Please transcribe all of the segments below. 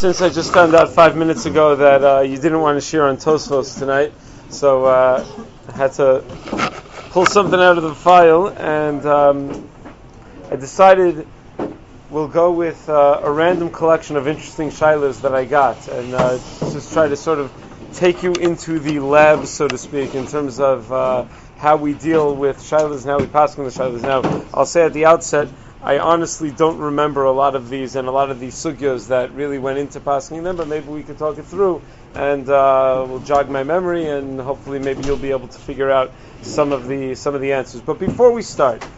Since I just found out 5 minutes ago that you didn't want to share on Tosfos tonight, so I had to pull something out of the file, and I decided we'll go with a random collection of interesting shilas that I got, and just try to sort of take you into the lab, so to speak, in terms of how we deal with shilas and how we pass on the shilas. Now, I'll say at the outset, I honestly don't remember a lot of these and a lot of these sugyos that really went into passing them, but maybe we could talk it through and we'll jog my memory, and hopefully maybe you'll be able to figure out some of the answers. But before we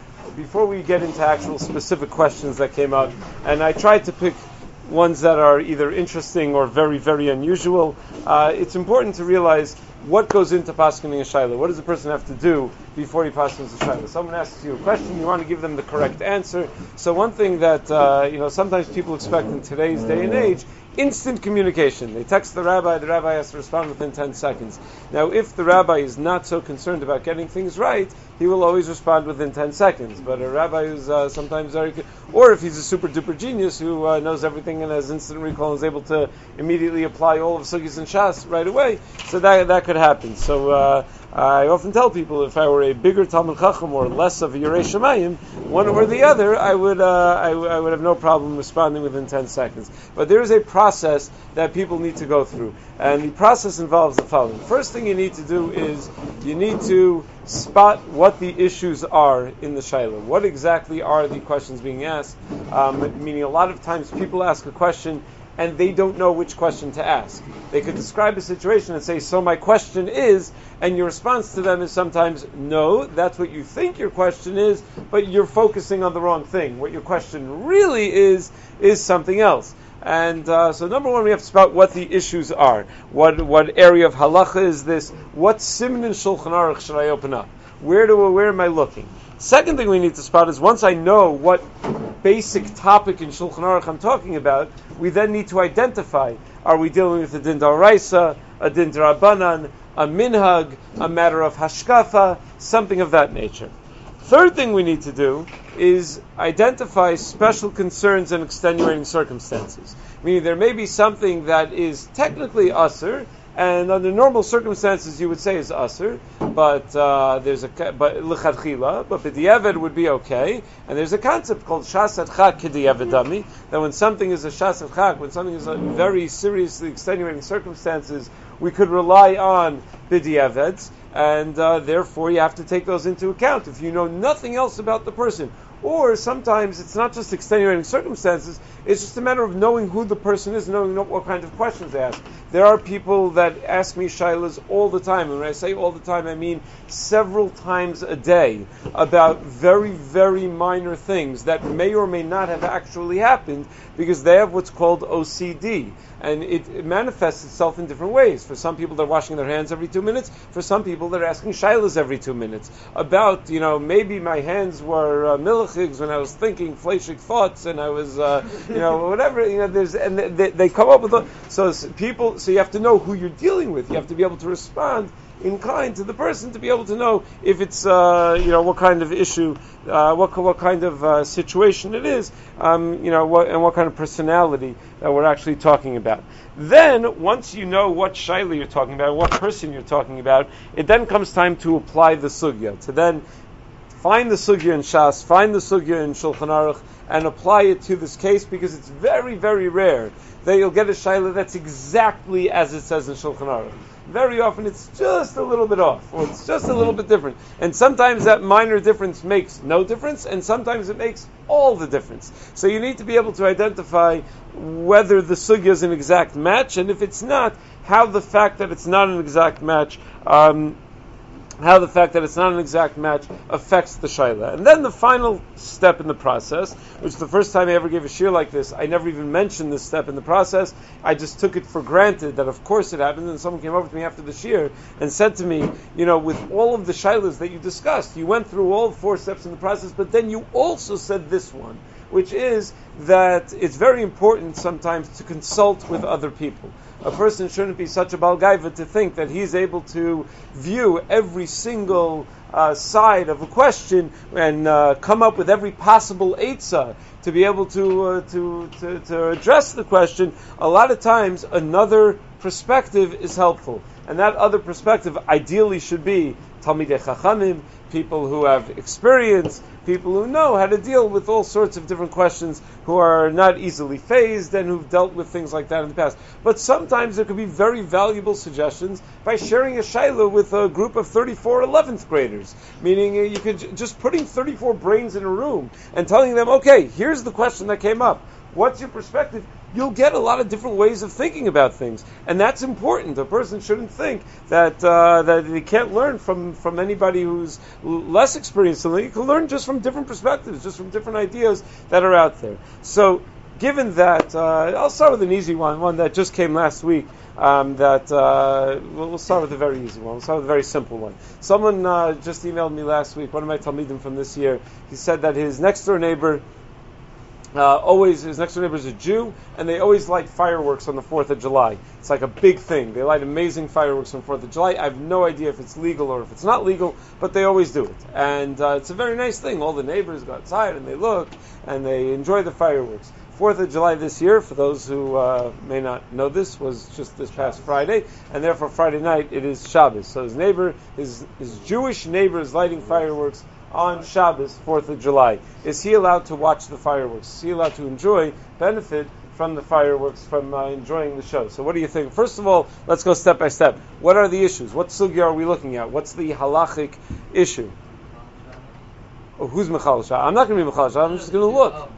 get into actual specific questions that came out, and I tried to pick ones that are either interesting or very, very unusual, it's important to realize what goes into paskening a shayla. What does a person have to do before he paskens a shayla? Someone asks you a question, you want to give them the correct answer. So one thing that sometimes people expect in today's day and age, instant communication. They text the rabbi has to respond within 10 seconds. Now, if the rabbi is not so concerned about getting things right, he will always respond within 10 seconds. But a rabbi who's sometimes very good, or if he's a super duper genius who knows everything and has instant recall and is able to immediately apply all of Sugis and Shas right away, so that could happen. So I often tell people, if I were a bigger Talmud Chacham or less of a Yorei Shemayim, one or the other, I would have no problem responding within 10 seconds. But there is a process that people need to go through, and the process involves the following. First thing you need to do is you need to spot what the issues are in the shayla. What exactly are the questions being asked? Meaning, a lot of times people ask a question and they don't know which question to ask. They could describe a situation and say, so my question is, and your response to them is sometimes, no, that's what you think your question is, but you're focusing on the wrong thing. What your question really is something else. And so number one, we have to spot what the issues are. What area of halacha is this? What siman in Shulchan Aruch should I open up? Where am I looking? Second thing we need to spot is, once I know what basic topic in Shulchan Aruch I'm talking about, we then need to identify, are we dealing with a din d'oraisa, a din d'Rabbanan, a minhag, a matter of hashkafa, something of that nature. Third thing we need to do is identify special concerns and extenuating circumstances. Meaning there may be something that is technically asur, and under normal circumstances you would say is asur, but l'chadchila, but b'diavad would be okay. And there's a concept called shas adchak k'diavedami, that when something is a shas adchak, when something is a very seriously extenuating circumstances, we could rely on b'diavad, and therefore you have to take those into account. If you know nothing else about the person, or sometimes it's not just extenuating circumstances, it's just a matter of knowing who the person is, knowing what kind of questions they ask. There are people that ask me shaylas all the time, and when I say all the time, I mean several times a day, about very, very minor things that may or may not have actually happened, because they have what's called OCD. And it manifests itself in different ways. For some people, they're washing their hands every 2 minutes. For some people, they're asking shaylas every 2 minutes. About, maybe my hands were milichigs when I was thinking fleishik thoughts, and I was, whatever. They come up with so you have to know who you're dealing with. You have to be able to respond in kind to the person, to be able to know if it's what kind of issue, what kind of situation it is, what kind of personality that we're actually talking about. Then, once you know what shayla you're talking about, what person you're talking about, it then comes time to apply the sugya, to then find the sugya in Shas, find the sugya in Shulchan Aruch, and apply it to this case, because it's very, very rare that you'll get a shayla that's exactly as it says in Shulchan Aruch. Very often it's just a little bit off, or it's just a little bit different. And sometimes that minor difference makes no difference, and sometimes it makes all the difference. So you need to be able to identify whether the sugya is an exact match, and if it's not, how the fact that it's not an exact match affects the shayla. And then the final step in the process, which the first time I ever gave a shir like this, I never even mentioned this step in the process. I just took it for granted that of course it happened, and someone came over to me after the shir and said to me, with all of the shaylas that you discussed, you went through all 4 steps in the process, but then you also said this one. which is that it's very important sometimes to consult with other people. A person shouldn't be such a balgaiva to think that he's able to view every single side of a question and come up with every possible eitzah to be able to address the question. A lot of times, another perspective is helpful, and that other perspective ideally should be Talmidei Chachamim, people who have experience, people who know how to deal with all sorts of different questions, who are not easily fazed and who've dealt with things like that in the past. But sometimes there could be very valuable suggestions by sharing a shayla with a group of 34 11th graders. Meaning you could just putting 34 brains in a room and telling them, okay, here's the question that came up. What's your perspective? You'll get a lot of different ways of thinking about things, and that's important. A person shouldn't think that he can't learn from anybody who's less experienced. So you can learn just from different perspectives, just from different ideas that are out there. So, given that, I'll start with an easy one that just came last week. We'll start with a very easy one. We'll start with a very simple one. Someone just emailed me last week. One of my talmidim from this year. He said that his next door neighbor. His next door neighbor is a Jew, and they always light fireworks on the 4th of July. It's like a big thing. They light amazing fireworks on the 4th of July. I have no idea if it's legal or if it's not legal, but they always do it. And it's a very nice thing. All the neighbors go outside and they look and they enjoy the fireworks. 4th of July this year, for those who may not know this, was just this past Friday, and therefore Friday night it is Shabbos. So his neighbor, his Jewish neighbor is lighting fireworks on Shabbos, 4th of July. Is he allowed to watch the fireworks? Is he allowed to benefit from the fireworks, from enjoying the show? So what do you think? First of all, let's go step by step. What are the issues? What sugya are we looking at? What's the halachic issue? Oh, who's Mechal Shah? I'm not going to be Mechal Shah. I'm just going to look.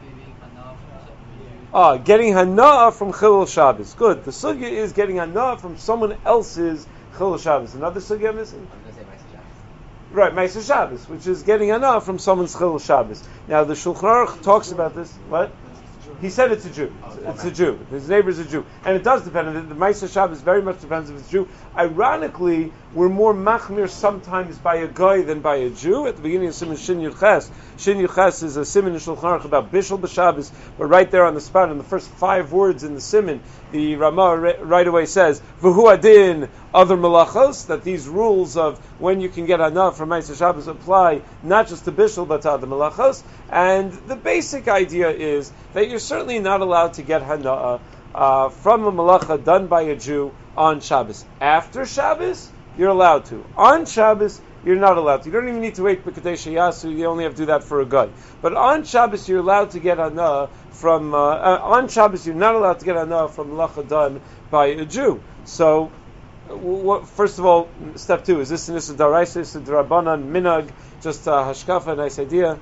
Getting hana'ah from Chilul Shabbos. Good. The sugya is getting hana'ah from someone else's Chilul Shabbos. Another sugya missing? Right, Ma'aser Shabbos, which is getting hana'ah from someone's Chilul Shabbos. Now, the Shulchan Aruch talks about this. What? He said it's a Jew. It's a Jew. His neighbor's a Jew. And it does depend on it. The Ma'aser Shabbos very much depends if it's a Jew. Ironically, we're more machmir sometimes by a guy than by a Jew. At the beginning of Siman Shin Yud Ches. Shin Yud Ches is a Siman in Shulchan Aruch about Bishul B'Shabbos, but right there on the spot, in the first 5 words in the Siman, the Ramah right away says, V'hu adin, other malachos, that these rules of when you can get hana'ah from Ma'aser Shabbos apply not just to Bishul, but to other malachos. And the basic idea is that you're certainly not allowed to get hana'ah from a malacha done by a Jew on Shabbos. After Shabbos, you're allowed to. On Shabbos, you're not allowed to. You don't even need to wait for Kadesh Yasu. You only have to do that for a guy. But on Shabbos, you're allowed to get hana'ah from. On Shabbos, you're not allowed to get hana'ah from malacha done by a Jew. So, first of all, step 2 is this an issa d'oraisa, issa d'rabbanan, minhag, just hashkafa, nice idea.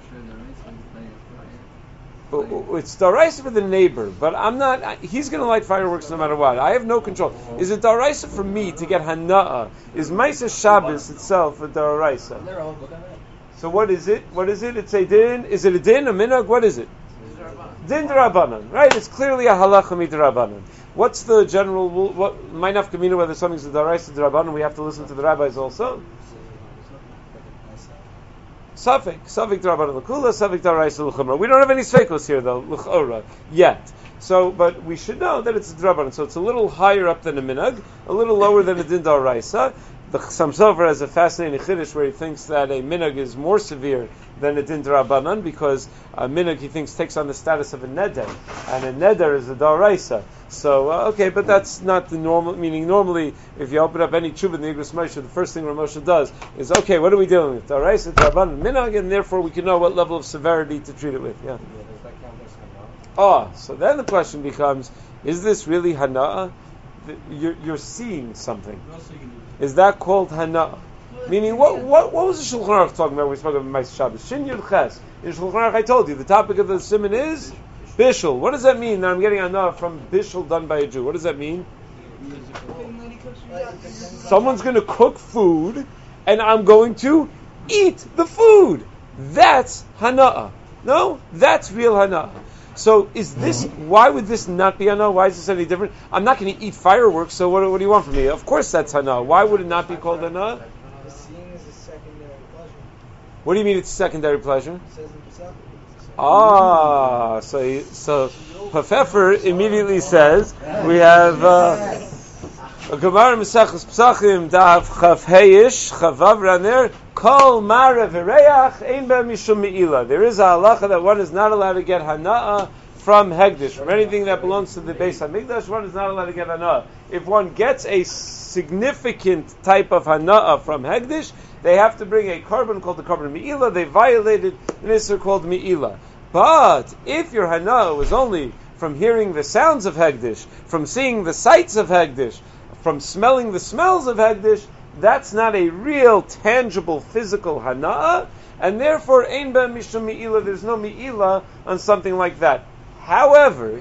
It's d'oraisa for the neighbor, but I'm not. He's going to light fireworks no matter what. I have no control. Is it d'oraisa for me to get hana'ah? Is Ma'aser Shabbos itself a d'oraisa? So what is it? What is it? It's a din. Is it a din, a minhag? What is it? Din d'rabbanan, right? It's clearly a halacha midrabbanan. What's the general rule? What might have to mean whether something's a d'oraisa d'rabbanan? We have to listen to the rabbis also. Safek d'rabbanan l'kula, safek d'oraisa l'chumra. We don't have any sveikos here though, l'chora, yet. So, but we should know that it's a d'rabbanan. So it's a little higher up than a minhag, a little lower than a din d'oraisa. The Chassam Sofer has a fascinating chiddush where he thinks that a minhag is more severe than a din d'rabbanan because a minhag, he thinks, takes on the status of a neder, and a neder is a d'oraisa. So, okay, but that's not the normal, meaning normally, if you open up any tshuva in the Igros Moshe, the first thing Rav Moshe does is, okay, what are we dealing with? D'oraisa, d'rabbanan, minhag, and therefore we can know what level of severity to treat it with. Yeah. So then the question becomes, is this really hana'ah? You're seeing something. Is that called hana'ah? Meaning, what was the Shulchan Aruch talking about when we spoke about Ma'aser Shabbos? Shin Yud Ches. In Shulchan Aruch, I told you, the topic of the siman is Bishul. What does that mean that I'm getting hana'ah from Bishul done by a Jew? What does that mean? Someone's going to cook food, and I'm going to eat the food. That's hana'ah. No? That's real hana'ah. So why would this not be hana'ah? Why is this any different? I'm not going to eat fireworks, so what do you want from me? Of course that's hana'ah. Why would it not be called hana'ah? Seeing is a secondary pleasure. What do you mean it's secondary pleasure? It says in Pesach. So Pafefer immediately says we have a Gemara Mesachos Psachim Daf Chav Heish Chavav Raner Kol Mara V'Reach Ein Ba Mishum Me'ila. There is a halacha that one is not allowed to get hana'ah from Hegdish, from anything that belongs to the Beis Hamikdash. One is not allowed to get hana'ah. If one gets a significant type of hana'ah from Hegdish, they have to bring a korban called the korban Me'ila. They violated an issur called Me'ila. But if your hana'ah was only from hearing the sounds of Hegdish, from seeing the sights of Hegdish, from smelling the smells of Hegdish, that's not a real, tangible, physical hana'ah, and therefore, ein ba mishum me'ila, there's no me'ila on something like that. However,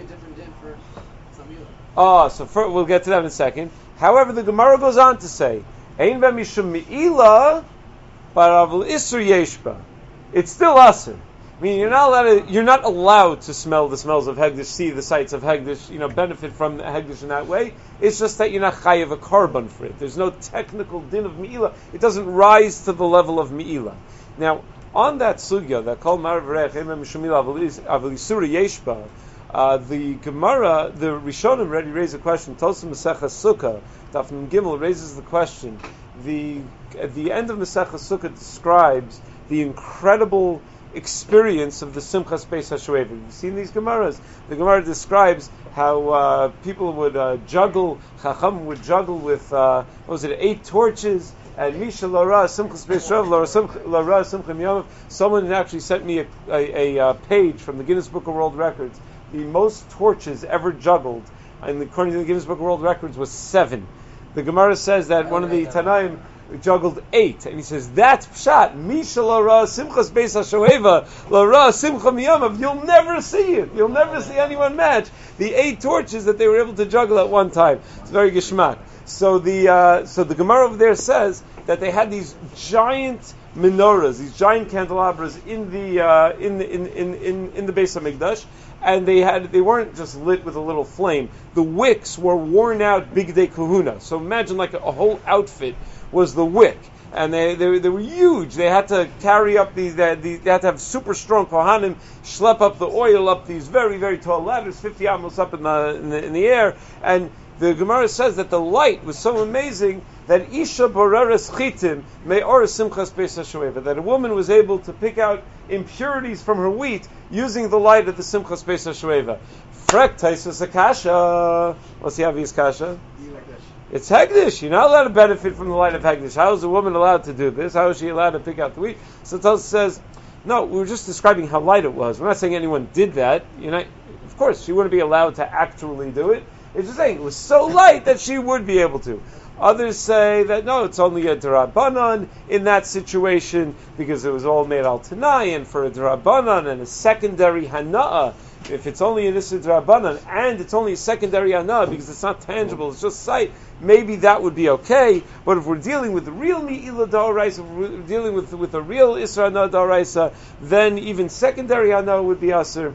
we'll get to that in a second. However, the Gemara goes on to say, ein ba mishum me'ila, but avul isur yeshba. It's still asur. I mean, you're not allowed to smell the smells of Hegdish, see the sights of Hegdish, benefit from Hegdish in that way. It's just that you're not chayiv a korban for it. There's no technical din of Me'ila. It doesn't rise to the level of Me'ila. Now, on that sugya, that kol mar v'reich emem mishumila avil isura yeshba, the Gemara, the Rishonim already raised a question. Tosim Masechas Sukkah, Daf Nun Gimel raises the question. At the end of Masechas Sukkah describes the incredible experience of the Simchas Beis HaShoeva. You've seen these Gemaras. The Gemara describes how people would juggle, Chacham would juggle with, 8 torches, and Misha Lara Simchas Beis Lara Simchim Yom. Someone had actually sent me a page from the Guinness Book of World Records. The most torches ever juggled, and according to the Guinness Book of World Records, was 7. The Gemara says that one of the Tanaim juggled 8, and he says that's pshat. Misha Lara Simchas Beis HaShoeva Lara Simcha Miyamav. You'll never see it. You'll never see anyone match the 8 torches that they were able to juggle at one time. It's very geshmak. So the Gemara over there says that they had these giant menorahs, these giant candelabras in the Beis Hamikdash, and they weren't just lit with a little flame. The wicks were worn out bigdei kahuna. So imagine like a whole outfit was the wick, and they were huge. They had to carry up these. They had to have super strong kohanim schlep up the oil up these very, very tall ladders, 50 amos up in the air. And the Gemara says that the light was so amazing that Isha Boreres Chitim Me'or Simchas Beis HaShoeva, that a woman was able to pick out impurities from her wheat using the light of the Simchas Beis HaShoeva. Frek Taisus Akasha. What's the obvious kasha? It's Hegdish. You're not allowed to benefit from the light of Hegdish. How is a woman allowed to do this? How is she allowed to pick out the wheat? So Tosfos says, no, we were just describing how light it was. We're not saying anyone did that. Of course, she wouldn't be allowed to actually do it. It's just saying it was so light that she would be able to. Others say that no, it's only a Darabanan in that situation because it was all made al Tanai, and for a Darabanan and a secondary Hana'ah, if it's only an Issur Darabanan and it's only a secondary Hana'ah because it's not tangible, it's just sight, maybe that would be okay. But if we're dealing with the real Me'ila D'Oraisa, if we're dealing with a real Issur Hana'ah D'Oraisa, then even secondary Hana'ah would be Asur.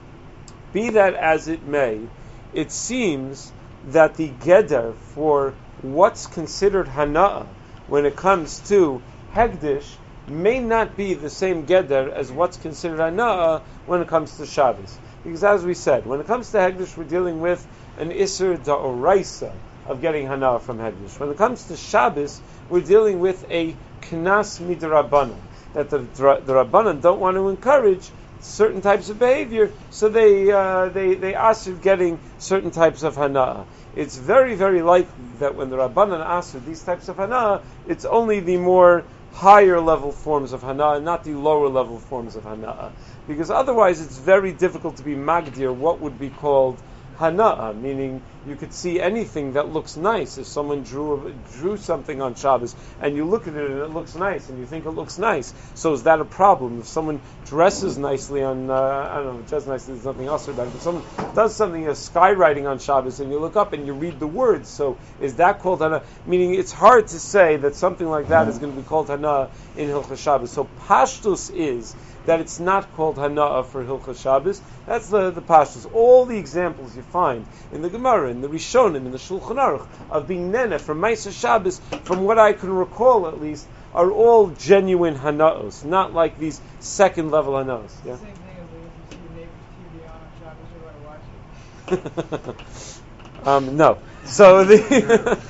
Be that as it may, it seems that the Geder for what's considered Hana'ah when it comes to Hegdish may not be the same Geder as what's considered Hana'ah when it comes to Shabbos. Because as we said, when it comes to Hegdish, we're dealing with an Issur D'Oraisa of getting Hana'ah from Hegdish. When it comes to Shabbos, we're dealing with a Knas Midrabanan, that the Rabbanan don't want to encourage certain types of behavior, so they ask getting certain types of hana'ah. It's very, very likely that when the Rabbanan ask these types of hana'ah, it's only the more higher level forms of hana'ah, not the lower level forms of hana'ah. Because otherwise it's very difficult to be magdir what would be called hana'ah, meaning you could see anything that looks nice. If someone drew something on Shabbos and you look at it and it looks nice and you think it looks nice, so is that a problem? If someone dresses nicely on, I don't know, dress nicely, there's nothing else about it, but someone does something, skywriting on Shabbos, and you look up and you read the words, so is that called hana'ah? Meaning it's hard to say that something like that is going to be called hana'ah in Hilchos Shabbos. So pashtus is that it's not called hana'ah for Hilchos Shabbos. That's the pashtus. All the examples you find in the Gemara, in the Rishonim, in the Shulchan Aruch, of being nene from Ma'aser Shabbos, from what I can recall at least, are all genuine hana'os, not like these second level hana'os. Yeah? Same thing as No. So the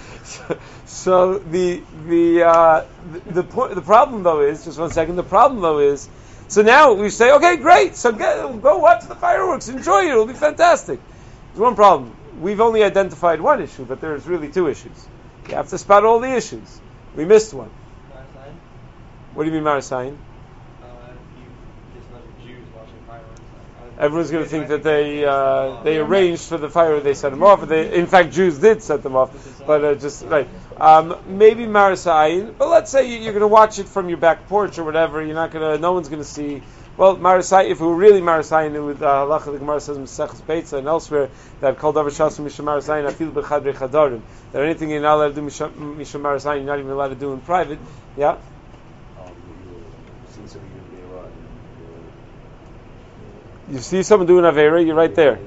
the problem though is, just 1 second. The problem though is, so now we say, okay, great. So go watch the fireworks, enjoy it. It'll be fantastic. There's one problem. We've only identified one issue, but there's really two issues. You have to spot all the issues. We missed one. Marasayan? What do you mean, Marasayan? Just let Jews watching fireworks. Everyone's going to think that they arranged for the fire, they set them off. In fact, Jews did set them off, but just right. Maybe Marasayan, but let's say you're going to watch it from your back porch or whatever. You're not going to. No one's going to see. Well, Marasayan, if it were really Marasayan, it would halacha the Gemara says in Maseches Beitza and elsewhere that called over Shasu Misha Marasayan Afil B'Chadrei Chadarim. That anything you're not allowed to do Misha Marasayan, you're not even allowed to do in private. Yeah. You see someone doing Aveira, you're right there.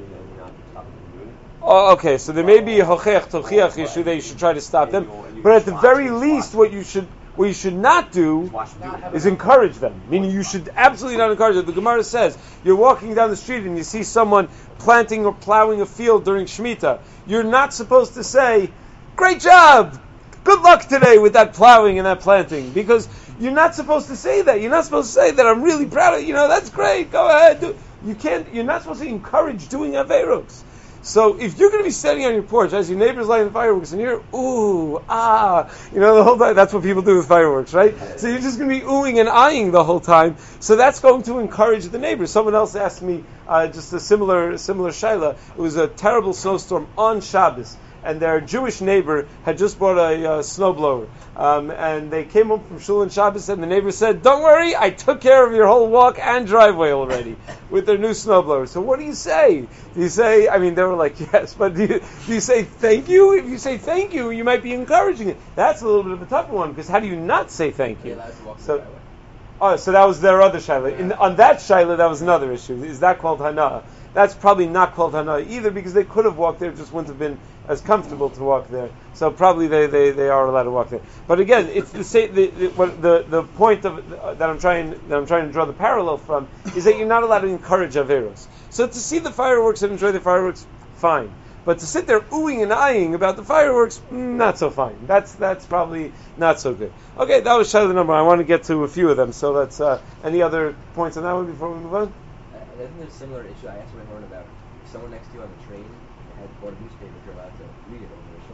Oh, okay, so there may be a hochech, tochiach issue that you should try to stop them. But at the very least, what you should not do is encourage them. Meaning you should absolutely not encourage them. The Gemara says, you're walking down the street and you see someone planting or plowing a field during Shemitah. You're not supposed to say, great job! Good luck today with that plowing and that planting. Because you're not supposed to say that. You're not supposed to say that I'm really proud of you. That's great. Go ahead. Do it. You're not supposed to encourage doing Averos. So if you're going to be standing on your porch as your neighbor's lighting the fireworks and you're ooh, the whole time, that's what people do with fireworks, right? So you're just going to be oohing and eyeing the whole time. So that's going to encourage the neighbors. Someone else asked me just a similar shaila. It was a terrible snowstorm on Shabbos, and their Jewish neighbor had just bought a snowblower. And they came home from Shul and Shabbos, and the neighbor said, don't worry, I took care of your whole walk and driveway already with their new snowblower. So what do you say? Do you say, they were like, yes, but do you say thank you? If you say thank you, you might be encouraging it. That's a little bit of a tougher one, because how do you not say thank you? So that was their other shaila. On that shaila, that was another issue. Is that called hana? That's probably not called hana either, because they could have walked there, just wouldn't have been as comfortable to walk there. So probably they are allowed to walk there. But again, it's the same. The point that I'm trying to draw the parallel from is that you're not allowed to encourage averos. So to see the fireworks and enjoy the fireworks, fine. But to sit there oohing and eyeing about the fireworks, not so fine. That's probably not so good. Okay, that was Shaila number. I want to get to a few of them. So let's. Any other points on that one before we move on? I think there's a similar issue. I asked my horn about if someone next to you on the train had bought a newspaper, if you're allowed to read it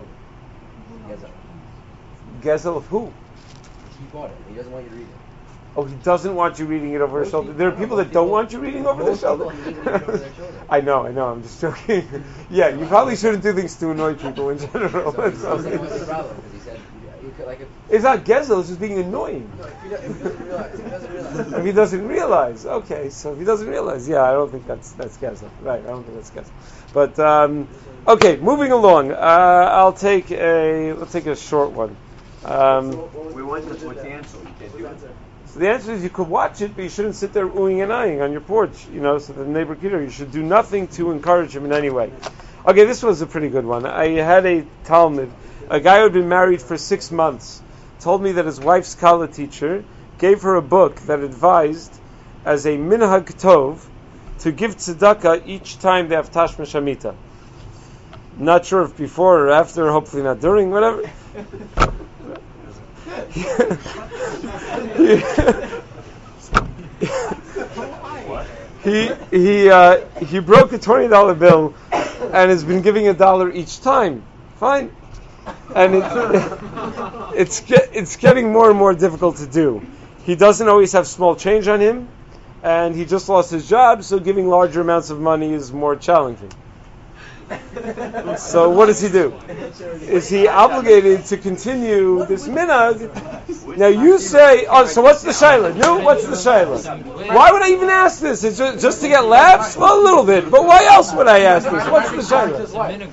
over their shoulder. Gezel of who? He bought it. He doesn't want you to read it. Oh, he doesn't want you reading it over his shoulder. There are people that don't want you reading over their shoulder. I know. I'm just joking. Yeah, you probably shouldn't do things to annoy people in general. So he said what's the problem? Because he said, it's not Gezel, it's just being annoying. No, if he doesn't realize. If he doesn't realize. Okay, so if he doesn't realize, I don't think that's Gezel. Right, I don't think that's Gezel. But, okay, moving along. Let's take a short one. What's the answer? You can't do it. So the answer is you could watch it, but you shouldn't sit there oohing and eyeing on your porch, so the neighbor can hear. You should do nothing to encourage him in any way. Okay, this was a pretty good one. I had a Talmud. A guy who had been married for 6 months told me that his wife's Kala teacher gave her a book that advised, as a minhag tov, to give tzedakah each time they have tashma shamita. Not sure if before or after, hopefully not during, whatever. He broke a $20 bill and has been giving $1 each time. Fine. And it's getting more and more difficult to do. He doesn't always have small change on him, and he just lost his job, so giving larger amounts of money is more challenging. So what does he do? Is he obligated to continue this minhag? Now you say, so what's the shaila? No, what's the shaila? Why would I even ask this? It's just to get laughs? Well, a little bit, but why else would I ask this? What's the shaila?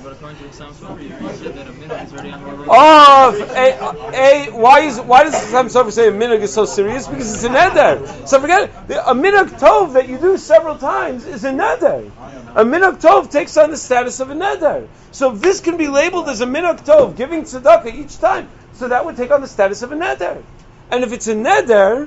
Why does Sam Sofer say a minhag is so serious? Because it's a neder. So forget it. A minhag tov that you do several times is a neder. A minhag tov takes on the status of a neder. So if this can be labeled as a minhag tov, giving tzedakah each time, so that would take on the status of a neder. And if it's a neder,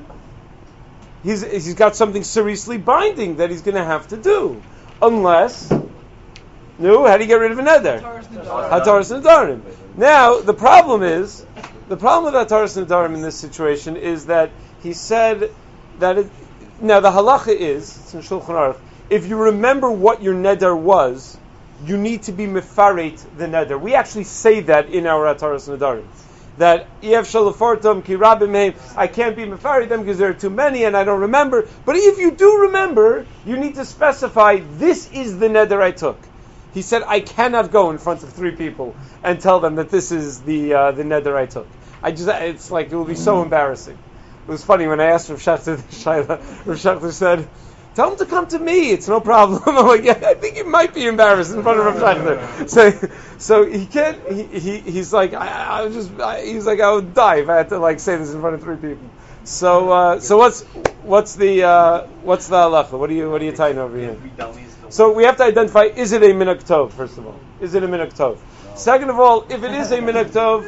he's got something seriously binding that he's going to have to do. Unless No, how do you get rid of a neder? Hataras Nedarim. Now, the problem with Hataras Nedarim in this situation is that he said that now the halacha is, it's in Shulchan Aruch, if you remember what your neder was, you need to be mefaret the neder. We actually say that in our Hataras Nedarim. That Ef Shalafartam Ki Rabim Heim, I can't be mefaret them because there are too many and I don't remember. But if you do remember, you need to specify, this is the neder I took. He said, I cannot go in front of 3 people and tell them that this is the neder I took. It's like, it will be so embarrassing. It was funny when I asked Rav Shachter the Shaila, Rav Shachter said, tell him to come to me, it's no problem. I'm like, yeah, I think he might be embarrassed in front of Rav Shachter. So he can't, he's like, he's like, I would die if I had to like say this in front of 3 people. So what's the halacha? What are you tying over here? So we have to identify, is it a minhag tov, first of all? Is it a minhag tov? Second of all, if it is a minhag tov,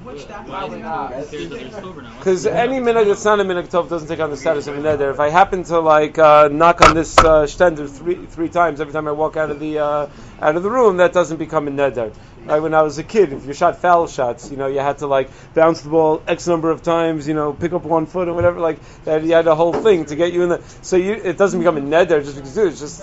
because any minhag that's not a minhag tov doesn't take on the status of a neder. If I happen to knock on this shtender three times every time I walk out of the room, that doesn't become a neder. Right, when I was a kid, if you shot foul shots, you had to bounce the ball X number of times, pick up 1 foot or whatever, that. You had a whole thing to get you in the. So it doesn't become a neder just because it's just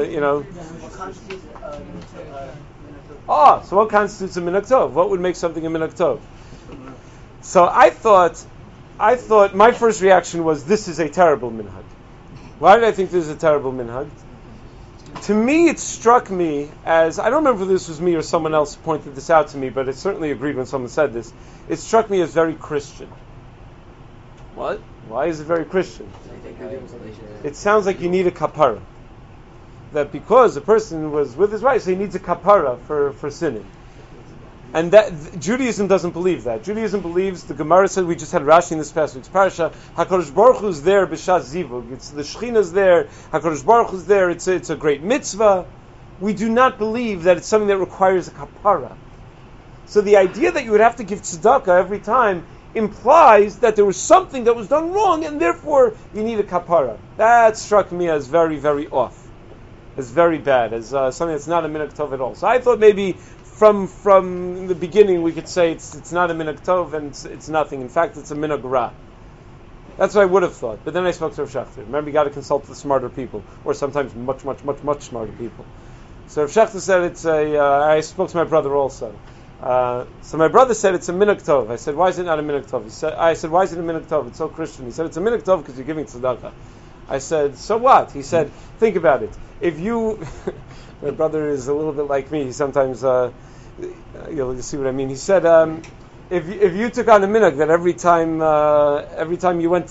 so what constitutes a minhag tov? What would make something a minhag tov? So I thought my first reaction was, this is a terrible minhag. Why did I think this is a terrible minhag? To me, it struck me as, I don't remember if this was me or someone else pointed this out to me, but it certainly agreed when someone said this. It struck me as very Christian. What? Why is it very Christian? It sounds like you need a kapara. That because a person was with his wife, so he needs a kapara for sinning. And that Judaism doesn't believe that. Judaism believes, the Gemara said, we just had Rashi in this past week's parasha, HaKadosh Baruch Hu's there b'shas zivug. It's the Shechina's there, HaKadosh Baruch Hu's there, it's a great mitzvah. We do not believe that it's something that requires a kapara. So the idea that you would have to give tzedakah every time implies that there was something that was done wrong, and therefore you need a kapara. That struck me as very, very off. As very bad, as something that's not a minhag tov at all. So I thought maybe from the beginning we could say it's not a minhag tov and it's nothing. In fact, it's a minhag ra. That's what I would have thought. But then I spoke to Rav Shachter. Remember, you got to consult the smarter people, or sometimes much, much, much, much smarter people. So Rav Shachter said I spoke to my brother also. So my brother said it's a minhag tov. I said, why is it not a minhag tov? I said, why is it a minhag tov? It's so Christian. He said, it's a minhag tov because you're giving tzedakah. I said, so what? He said, think about it. If you, my brother is a little bit like me. He sometimes, you'll see what I mean. He said, if you took on a minhag that every time you went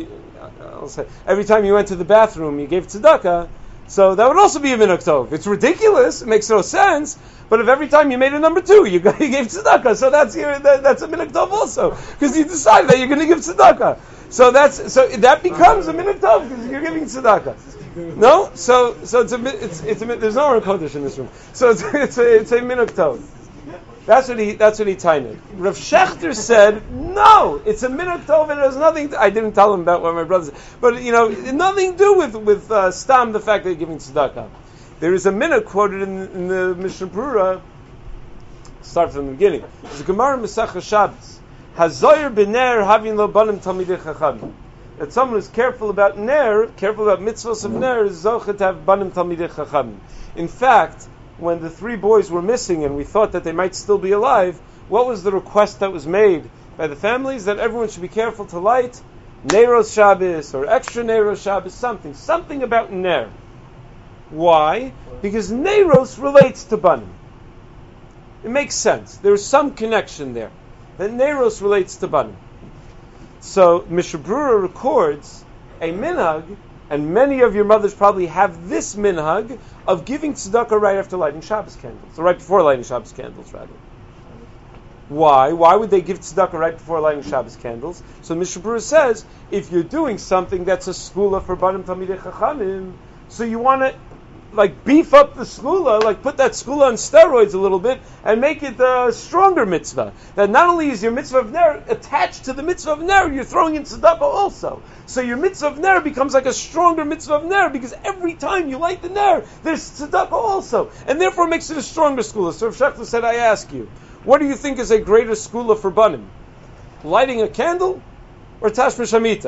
to the bathroom, you gave tzedakah, so that would also be a minhag tov. It's ridiculous. It makes no sense. But if every time you made a number 2, you gave tzedakah, so that's a minhag tov also, because you decided that you're going to give tzedakah. So that becomes a minhag tov because you're giving tzedakah. No, so it's a there's no kodesh in this room. So it's a minhag tov. That's what he tied. Rav Shachter said no, it's a minhag tov and it has nothing. I didn't tell him about what my brother said, but nothing to do with stam the fact that you're giving tzedakah. There is a minhag quoted in the Mishnah Brura. Start from the beginning. It's a Gemara Masechah Shabbos. Hazoyer b'ner having lo banim talmidei chachamim. That someone who's careful about mitzvahs of ner, is zochet to have banim talmidei chachamim. In fact, when the 3 boys were missing and we thought that they might still be alive, what was the request that was made by the families? That everyone should be careful to light Neiros Shabbos or extra Neiros Shabbos, something about ner. Why? Because Neiros relates to banim. It makes sense. There's some connection there. That Neiros relates to banim. So Mishnah Brura records a minhag, and many of your mothers probably have this minhag of giving tzedakah right after lighting Shabbos candles, or right before lighting Shabbos candles, rather. Why? Why would they give tzedakah right before lighting Shabbos candles? So Mishnah Brura says, if you're doing something that's a skula for banim talmidei chachamim, so you want to like beef up the skula, like put that skula on steroids a little bit, and make it a stronger mitzvah. That not only is your mitzvah of ner attached to the mitzvah of ner, you're throwing in tzedakah also. So your mitzvah of ner becomes like a stronger mitzvah of ner, because every time you light the ner, there's tzedakah also, and therefore makes it a stronger skula. So Rav Shechter said, I ask you, what do you think is a greater skula for banim? Lighting a candle or tashmish hamita?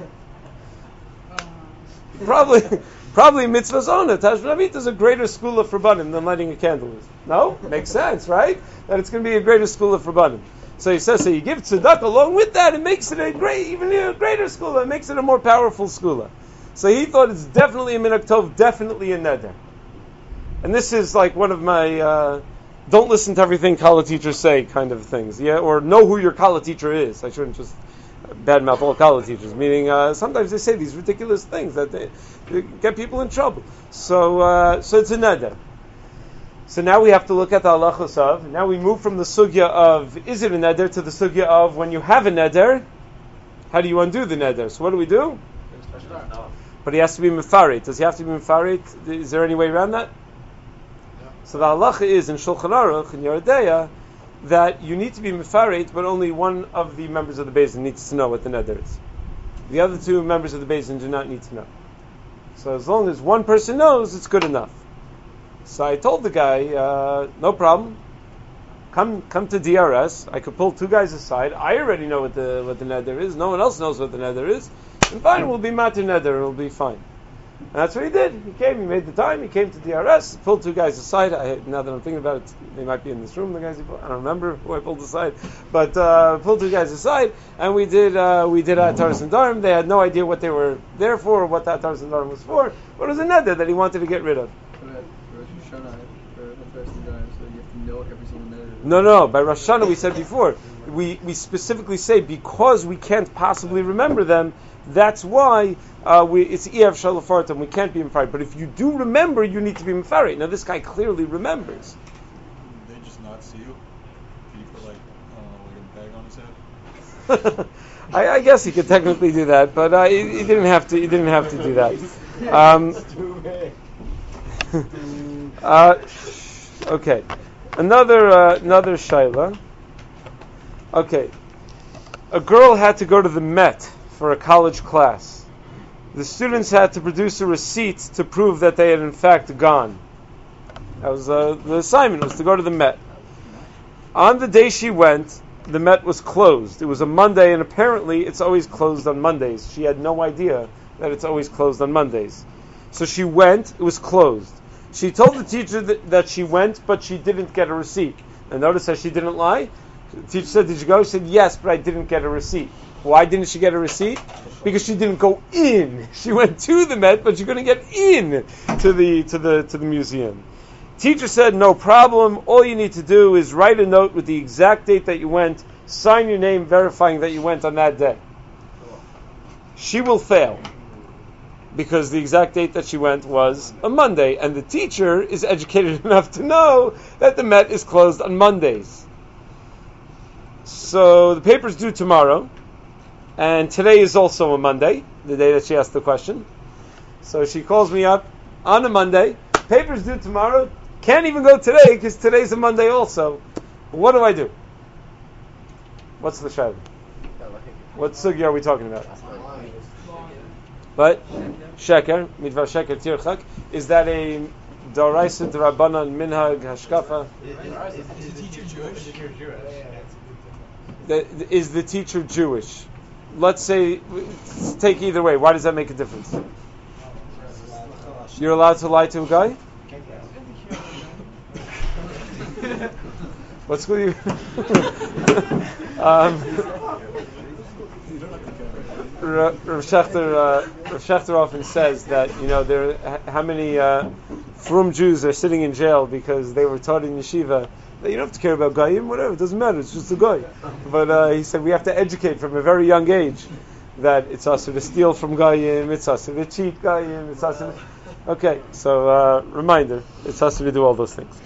Probably mitzvah zona. Tashmish hamita is a greater skula for banim than lighting a candle is. No? Makes sense, right? That it's going to be a greater skula for banim. So he says, so you give tzedakah along with that, it makes it even a greater skula. It makes it a more powerful skula. So he thought it's definitely a minhag tov, definitely a neder. And this is like one of my don't listen to everything kala teachers say kind of things, yeah, or know who your kala teacher is. I shouldn't just badmouth all kala teachers. Meaning, sometimes they say these ridiculous things that they get people in trouble. So it's a neder. So now we have to look at the halachos of. Now we move from the sugya of is it a neder to the sugya of when you have a neder, how do you undo the neder? So what do we do? But he has to be mefarit. Does he have to be mefarit? Is there any way around that? So the halacha is in Shulchan Aruch, in Yeridea, that you need to be mefarit, but only one of the members of the Beis Din needs to know what the neder is. The other two members of the Beis Din do not need to know. So as long as one person knows, it's good enough. So I told the guy, no problem. Come to DRS. I could pull two guys aside. I already know what the neder is. No one else knows what the neder is. And fine, we'll be matir neder. It'll be fine. And that's what he did. He came, he made the time, he came to DRS, pulled two guys aside. Now that I'm thinking about it, they might be in this room, the guys he pulled. I don't remember who I pulled aside. But pulled two guys aside, and we did Ataras and Darim. They had no idea what they were there for, or what that Ataras and Darim was for, but it was a neder that he wanted to get rid of. No. By Rosh Hashanah we said before, we specifically say because we can't possibly remember them, that's why it's Erev Shalafartam, we can't be mefarit. But if you do remember, you need to be mefarit. Now this guy clearly remembers. They just not see you? Can you put like a bag on his head? I guess he could technically do that, but he didn't have to. He didn't have to do that. Okay, another shaila. Okay, a girl had to go to the Met for a college class. The students had to produce a receipt to prove that they had in fact gone. That was the assignment, was to go to the Met. On the day she went, the Met was closed. It was a Monday, and apparently it's always closed on Mondays. She had no idea that it's always closed on Mondays. So she went, it was closed. She told the teacher that she went, but she didn't get a receipt. And notice how she didn't lie. The teacher said, "Did you go?" She said, "Yes, but I didn't get a receipt." Why didn't she get a receipt? Because she didn't go in. She went to the Met, but she couldn't get in to the museum. Teacher said, "No problem. All you need to do is write a note with the exact date that you went, sign your name verifying that you went on that day." She will fail, because the exact date that she went was a Monday, and the teacher is educated enough to know that the Met is closed on Mondays. So the paper's due tomorrow, and today is also a Monday, the day that she asked the question. So she calls me up on a Monday, paper's due tomorrow, can't even go today because today's a Monday also. What do I do? What's the shayla? What sugya are we talking about? But sheker, midvar sheker tirchak, is that a daraisa d'Rabbanan minhag hashkafa? Is the teacher Jewish? Is the teacher Jewish? Let's say, take either way. Why does that make a difference? You're allowed to lie to a guy? What school are you? Rav Shechter often says that, how many frum Jews are sitting in jail because they were taught in yeshiva that you don't have to care about Goyim, whatever, it doesn't matter, it's just a Goy. But he said we have to educate from a very young age that it's also to steal from Goyim, it's also to cheat Goyim, it's also to... Okay, so reminder, it's also to do all those things.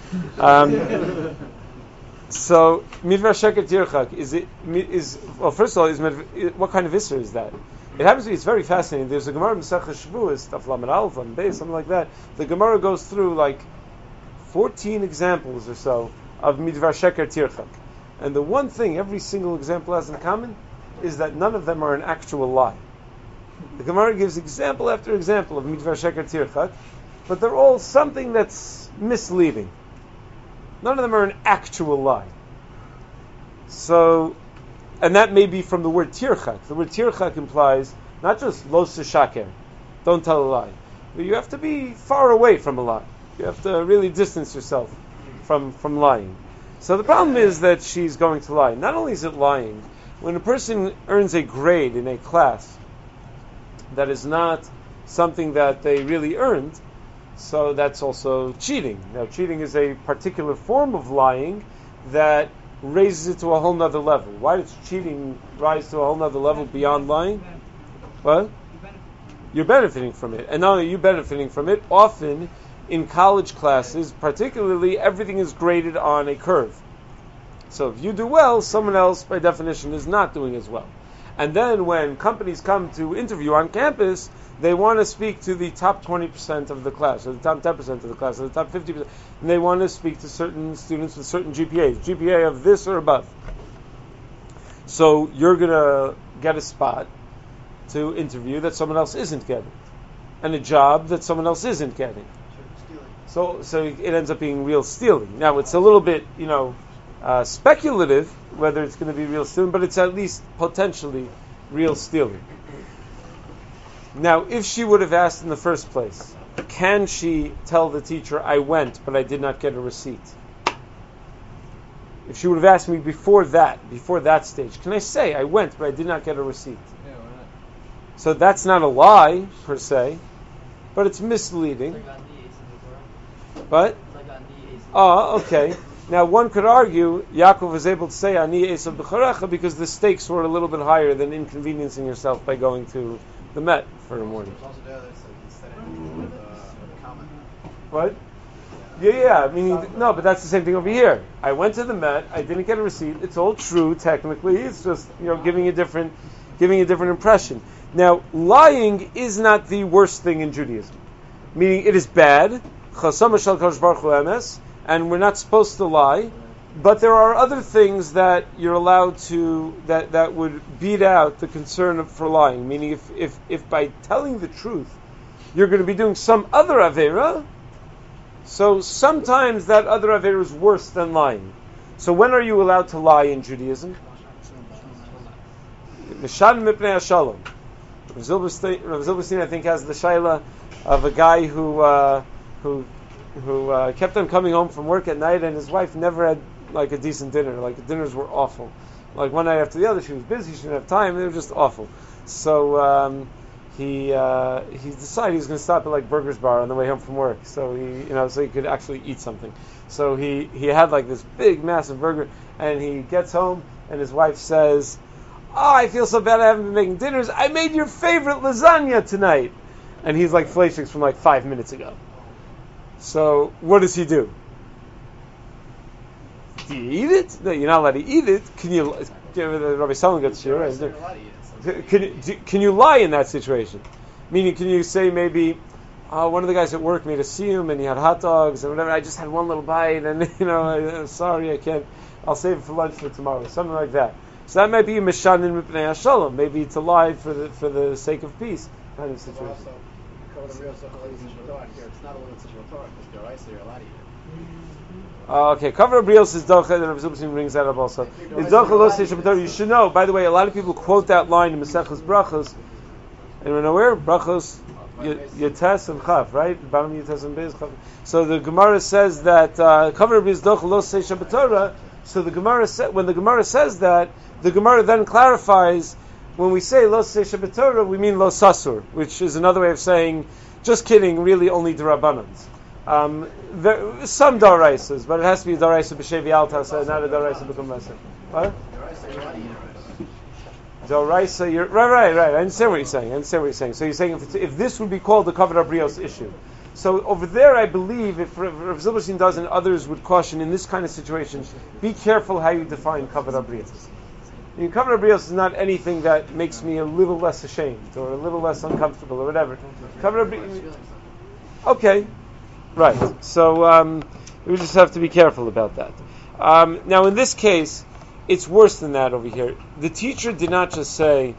So midvar sheker tirchak, first of all, what kind of isser is that? It happens to be, it's very fascinating. There's a Gemara in Masechah Shavuos, Daf Lamed Aleph, Lamed Beis, something like that. The Gemara goes through like 14 examples or so of Midvar Sheker Tirchak. And the one thing every single example has in common is that none of them are an actual lie. The Gemara gives example after example of Midvar Sheker Tirchak, but they're all something that's misleading. None of them are an actual lie. So, and that may be from the word tirchak. The word tirchak implies not just lo shaker, don't tell a lie, but you have to be far away from a lie. You have to really distance yourself from lying. So the problem is that she's going to lie. Not only is it lying, when a person earns a grade in a class that is not something that they really earned, so that's also cheating. Now, cheating is a particular form of lying that raises it to a whole nother level. Why does cheating rise to a whole nother level beyond lying? What? You're benefiting from it. And not only are you benefiting from it, often in college classes, particularly, everything is graded on a curve. So if you do well, someone else, by definition, is not doing as well. And then when companies come to interview on campus, they want to speak to the top 20% of the class, or the top 10% of the class, or the top 50%, and they want to speak to certain students with certain GPA of this or above. So you're going to get a spot to interview that someone else isn't getting, and a job that someone else isn't getting. So it ends up being real stealing. Now it's a little bit, speculative whether it's going to be real stealing, but it's at least potentially real stealing. Now, if she would have asked in the first place, can she tell the teacher, I went, but I did not get a receipt? If she would have asked me before that stage, can I say, I went, but I did not get a receipt? Yeah, why not? So that's not a lie, per se, but it's misleading. But? Oh, okay. Now, one could argue, Yaakov was able to say, Ani Esav B'charecha, because the stakes were a little bit higher than inconveniencing yourself by going to the Met for a morning. What? Yeah. I mean, no, but that's the same thing over here. I went to the Met. I didn't get a receipt. It's all true technically. It's just giving a different impression. Now, lying is not the worst thing in Judaism. Meaning, it is bad. And we're not supposed to lie. But there are other things that you're allowed to that would beat out the concern for lying. Meaning, if by telling the truth you're going to be doing some other avera, so sometimes that other avera is worse than lying. So when are you allowed to lie in Judaism? Mishan mipnei hashalom. Rav Zilberstein, I think, has the shaila of a guy who kept on coming home from work at night, and his wife never had like a decent dinner. Like the dinners were awful. Like one night after the other, she was busy, she didn't have time. They were just awful. So he decided he was going to stop at like Burger's Bar on the way home from work, so he could actually eat something. So he had like this big, massive burger, and he gets home, and his wife says, "Oh, I feel so bad I haven't been making dinners. I made your favorite lasagna tonight." And he's like flashing from like 5 minutes ago. So what does he do? Do you eat it? No, you're not allowed to eat it. Can you? Rabbi Salman got sure. Can you lie in that situation? Meaning, can you say maybe one of the guys at work made a siyum and he had hot dogs and whatever. I just had one little bite and I'm sorry, I can't. I'll save it for lunch for tomorrow. Something like that. So that might be a mishanin mipnei hashalom. Maybe it's a lie for the sake of peace kind of situation. It's not a limit to Torah because Daraisa you're allowed to eat it. Okay, cover Abrios is docha, and Rav Zilberstein brings that up also. It's docha lo seisha b'Torah. You should know, by the way, a lot of people quote that line in Maseches Brachos. Anyone know where? Brachos, Yates and Chav, right? Bottom Yates and Bez Chav. So the Gemara says that cover Abrios docha lo seisha b'Torah. So the Gemara when the Gemara says that, the Gemara then clarifies, when we say lo seisha b'Torah, we mean lo sasur, which is another way of saying, just kidding, really only d'Rabbanans. Some daraisas, but it has to be a daraisa b'shevi altasa, not a daraisa b'kumasa. What? Daraisa, you're right. I understand what you're saying. So you're saying if this would be called the kavod abrios issue. So over there, I believe if Rav Zilberstein does and others would caution in this kind of situation, be careful how you define kavod abrios. In Kavanah Brios is not anything that makes me a little less ashamed or a little less uncomfortable or whatever. Kavanah Brios. Okay, right. So we just have to be careful about that. Now, in this case, it's worse than that over here. The teacher did not just say,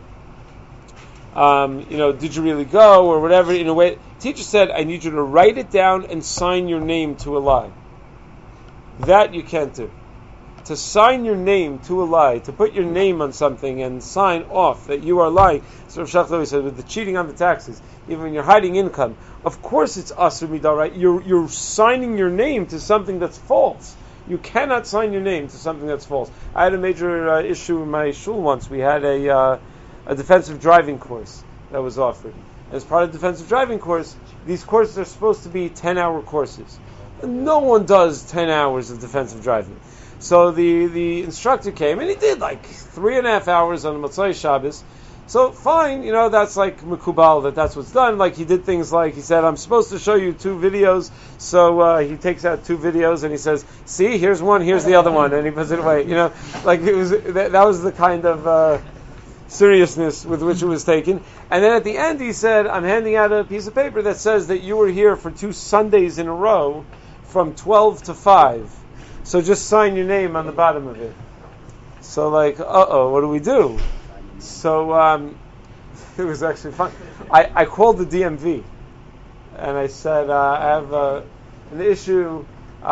did you really go or whatever. In a way, the teacher said, I need you to write it down and sign your name to a lie. That you can't do. To sign your name to a lie, to put your name on something and sign off that you are lying. So Rav Shach said, with the cheating on the taxes, even when you're hiding income, of course it's asur midah, right? You're signing your name to something that's false. You cannot sign your name to something that's false. I had a major issue in my shul once. We had a defensive driving course that was offered. As part of the defensive driving course, these courses are supposed to be 10-hour courses. No one does 10 hours of defensive driving. So the instructor came, and he did like 3.5 hours on the Motzei Shabbos. So fine, that's like Mekubal, that's what's done. Like he did things like, he said, I'm supposed to show you 2 videos. So he takes out 2 videos and he says, see, here's one, here's the other one. And he puts it away. Like it was, that was the kind of seriousness with which it was taken. And then at the end he said, I'm handing out a piece of paper that says that you were here for 2 Sundays in a row from 12 to 5. So just sign your name on the bottom of it. So like, what do we do? So it was actually fun. I called the DMV and I said, I have an issue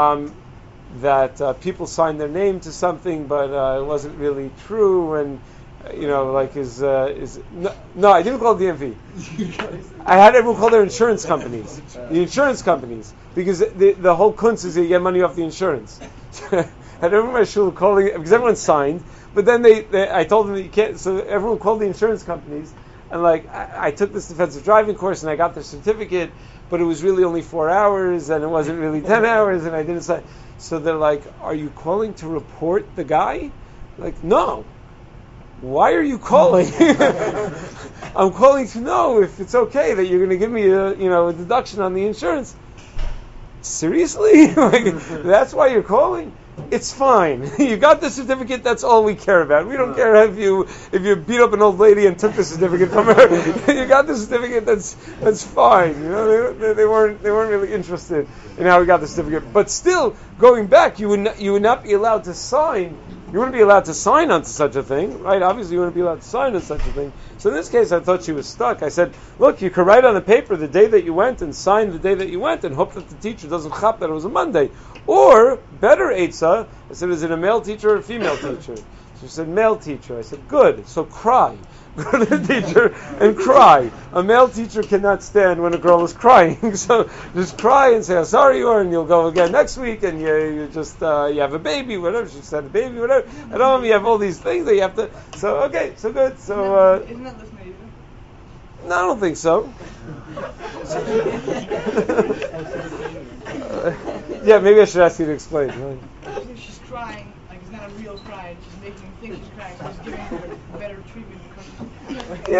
that people signed their name to something, but it wasn't really true, and no, I didn't call the DMV. I had everyone call their insurance companies. The insurance companies, because the whole kunz is you get money off the insurance. I had everyone in my shul calling, because everyone signed, but then I told them that you can't, so everyone called the insurance companies, and I took this defensive driving course and I got the certificate, but it was really only 4 hours and it wasn't really 10 hours and I didn't sign. So they're like, are you calling to report the guy? Like, no. Why are you calling? I'm calling to know if it's okay that you're going to give me a deduction on the insurance. Seriously? That's why you're calling? It's fine. You got the certificate, that's all we care about. We don't care if you beat up an old lady and took the certificate from her. You got the certificate, that's fine. They weren't really interested in how we got the certificate. But still, going back, you would not be allowed to sign. You wouldn't be allowed to sign onto such a thing, right? Obviously, you wouldn't be allowed to sign on such a thing. So in this case, I thought she was stuck. I said, look, you could write on the paper the day that you went and sign the day that you went and hope that the teacher doesn't chap that it was a Monday. Or, better Eitzah, I said, is it a male teacher or a female teacher? She said, male teacher. I said, good, so cry. Go to the teacher and cry. A male teacher cannot stand when a girl is crying. So just cry and say how sorry you are, and you'll go again next week, and you have a baby, whatever. She said a baby, whatever. At home you have all these things that you have to. So okay, so good. So isn't that listening either? no, I don't think so. Yeah, maybe I should ask you to explain. I think she's crying, like it's not a real cry. She's making me think she's crying. So she's giving her better treatment because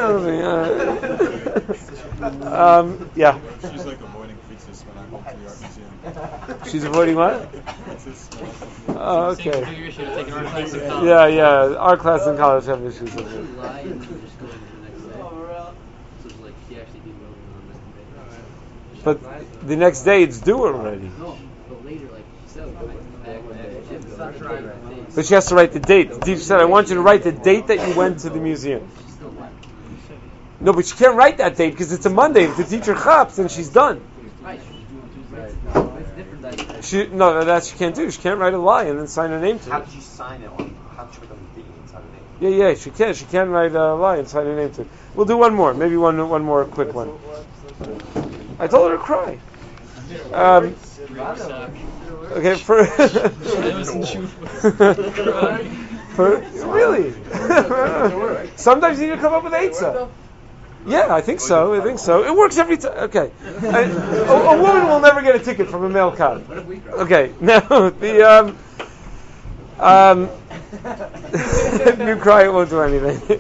yeah. She's like avoiding pizzas when I go to the art museum. She's avoiding what? Pizzas. Oh, okay. Same issue to take an art class in college. Yeah. Our class in college have issues with it. Lie and just go into the next day. Oh, So it's like she actually did well on this day. But the next day it's due already. No, but later, like she said, like, But she has to write the date. The teacher said, I want you to write the date that you went to the museum. No, but she can't write that date because it's a Monday. If the teacher chaps, then she's done. She can't do. She can't write a lie and then sign her name to How it. did you sign it on? How did you put on the date inside the name? Yeah, she can. She can write a lie and sign her name to it. We'll do one more. Maybe one more quick one. I told her to cry. Okay, really? Sometimes you need to come up with eitzah. Yeah, I think so. It works every time. Okay, a woman will never get a ticket from a male cop. Okay, now the if you cry, it won't do anything.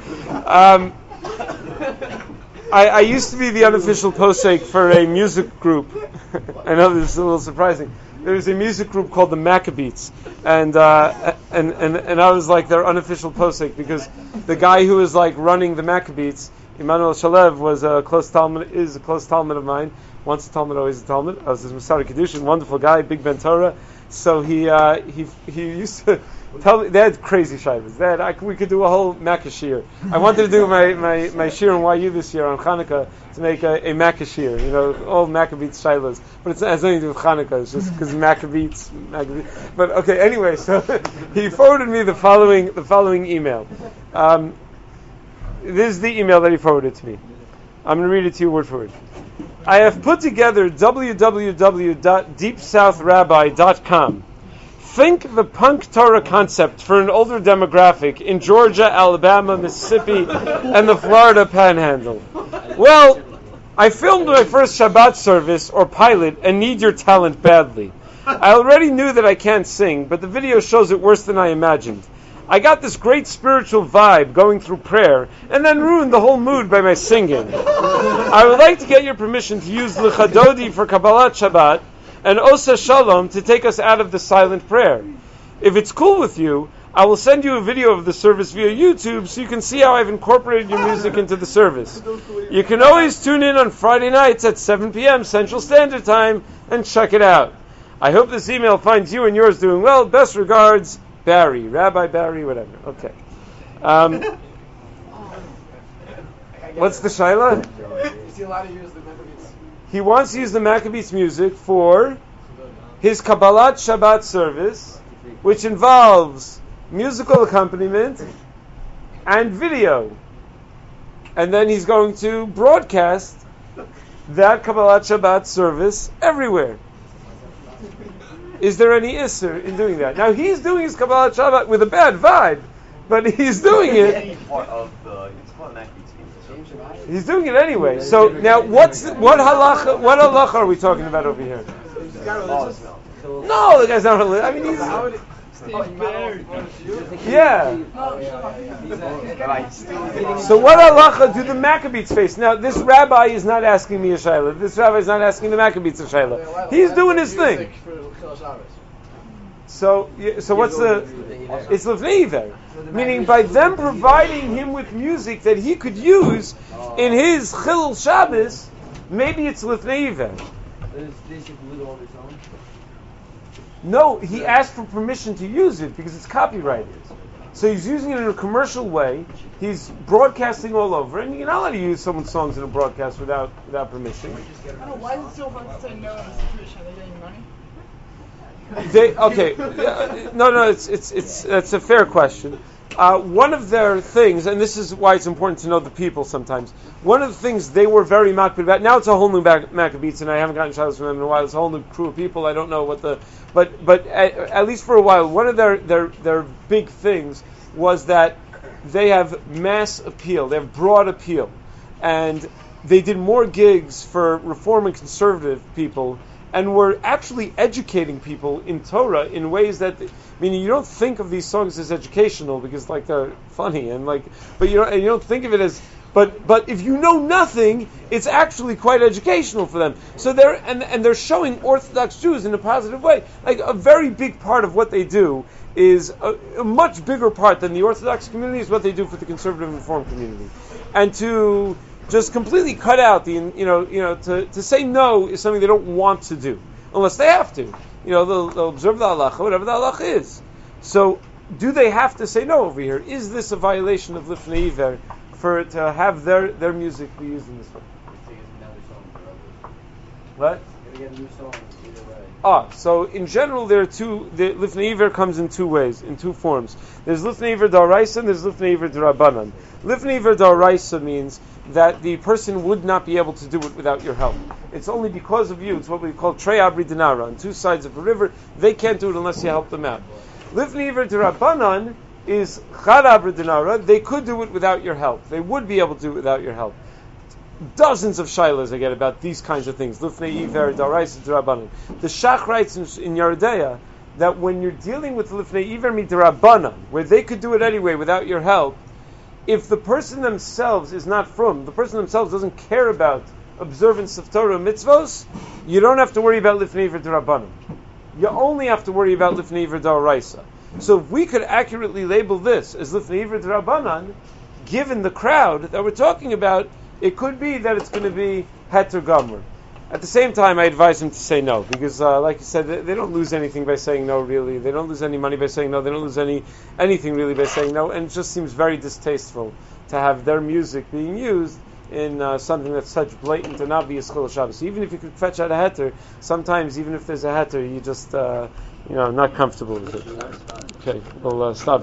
I used to be the unofficial posek for a music group. I know this is a little surprising. there was a music group called the Maccabees, and I was like their unofficial posek, because the guy who was like running the Maccabees, Emmanuel Shalev, is a close Talmud of mine. Once a Talmud, always a Talmud. I was his Masari Kedushin, wonderful guy, big Ben Torah. So he used to tell me, they had crazy shivas. We could do a whole Makkah shir. I wanted to do my shir in YU this year on Hanukkah, to make a Makkah shir, all Maccabees shivas. But it has nothing to do with Hanukkah, it's just because Maccabees. But okay, anyway, so he forwarded me the following email. This is the email that he forwarded to me. I'm going to read it to you word for word. I have put together www.deepsouthrabbi.com. Think the punk Torah concept for an older demographic in Georgia, Alabama, Mississippi, and the Florida Panhandle. Well, I filmed my first Shabbat service, or pilot, and need your talent badly. I already knew that I can't sing, but the video shows it worse than I imagined. I got this great spiritual vibe going through prayer, and then ruined the whole mood by my singing. I would like to get your permission to use L'chadodi for Kabbalat Shabbat, and Osa Shalom to take us out of the silent prayer. If it's cool with you, I will send you a video of the service via YouTube so you can see how I've incorporated your music into the service. You can always tune in on Friday nights at 7 p.m. Central Standard Time and check it out. I hope this email finds you and yours doing well. Best regards, Barry, Rabbi Barry, whatever. Okay. What's the shaila? Is he allowed to use the Maccabees? He wants to use the Maccabees music for his Kabbalat Shabbat service, which involves musical accompaniment and video. And then he's going to broadcast that Kabbalat Shabbat service everywhere. Is there any Isser in doing that? Now he's doing his Kabbalat Shabbat with a bad vibe, but he's doing it. He's doing it anyway. So now, what halacha are we talking about over here? No, the guy's not religious. I mean, he's. Yeah. So what halacha do the Maccabees face? Now, this rabbi is not asking me a shayla. This rabbi is not asking the Maccabees a shayla. He's doing his thing. So what's the? It's Lifnei Iver. Meaning by them providing him with music that he could use in his Chilul Shabbos, maybe it's Lifnei Iver. No, he asked for permission to use it because it's copyrighted. So he's using it in a commercial way. He's broadcasting all over, and you're not allowed to use someone's songs in a broadcast without permission. I don't know, why is it so hard to say no in this situation? Are they getting money? No, it's a fair question. One of their things, and this is why it's important to know the people sometimes, one of the things they were very makpid about, now it's a whole new Maccabees, and I haven't gotten shadows from them in a while, it's a whole new crew of people, I don't know what but at least for a while, one of their big things was that they have mass appeal, they have broad appeal, and they did more gigs for Reform and Conservative people, and were actually educating people in Torah in ways that, meaning you don't think of these songs as educational because like they're funny and like, but you don't think of it as, but if you know nothing, it's actually quite educational for them. So they're showing Orthodox Jews in a positive way. Like a very big part of what they do is a much bigger part than the Orthodox community is what they do for the Conservative and Reform community, and to just completely cut out to say no is something they don't want to do unless they have to. They'll observe the halacha, whatever the halacha is. So, do they have to say no over here? Is this a violation of Lifnei Iver for to have their music be used in this way? What? So in general, there are two. The Lifnei Iver comes in two ways, in two forms. There's Lifnei Iver d'Oraisa and there's Lifnei Iver d'Rabbanan. Lifnei Iver d'Oraisa means that the person would not be able to do it without your help. It's only because of you. It's what we call Trei Abri Dinara, on two sides of a river. They can't do it unless you help them out. Lifnei Iver d'Rabbanan is Chad Abri Dinara. They could do it without your help. They would be able to do it without your help. Dozens of shilas I get about these kinds of things. Lifnei Iver d'Oraisa d'Rabbanan. The Shach writes in Yeridea that when you're dealing with Lifnei Iver midrabbanan, where they could do it anyway without your help, if the person themselves is not from, the person themselves doesn't care about observance of Torah mitzvos, you don't have to worry about Lifnei Iver d'Rabbanan. you only have to worry about Lifnei Iver D'Oraisa. So if we could accurately label this as Lifnei Iver D'Rabbanan, given the crowd that we're talking about, it could be that it's going to be Heter Gomer. At the same time, I advise him to say no, because like you said, they don't lose anything by saying no, really. They don't lose any money by saying no. They don't lose anything really by saying no, and it just seems very distasteful to have their music being used in something that's such blatant and obvious Chil Shabbos. So even if you could fetch out a heter, sometimes even if there's a heter, you just not comfortable with it. Okay, we'll stop.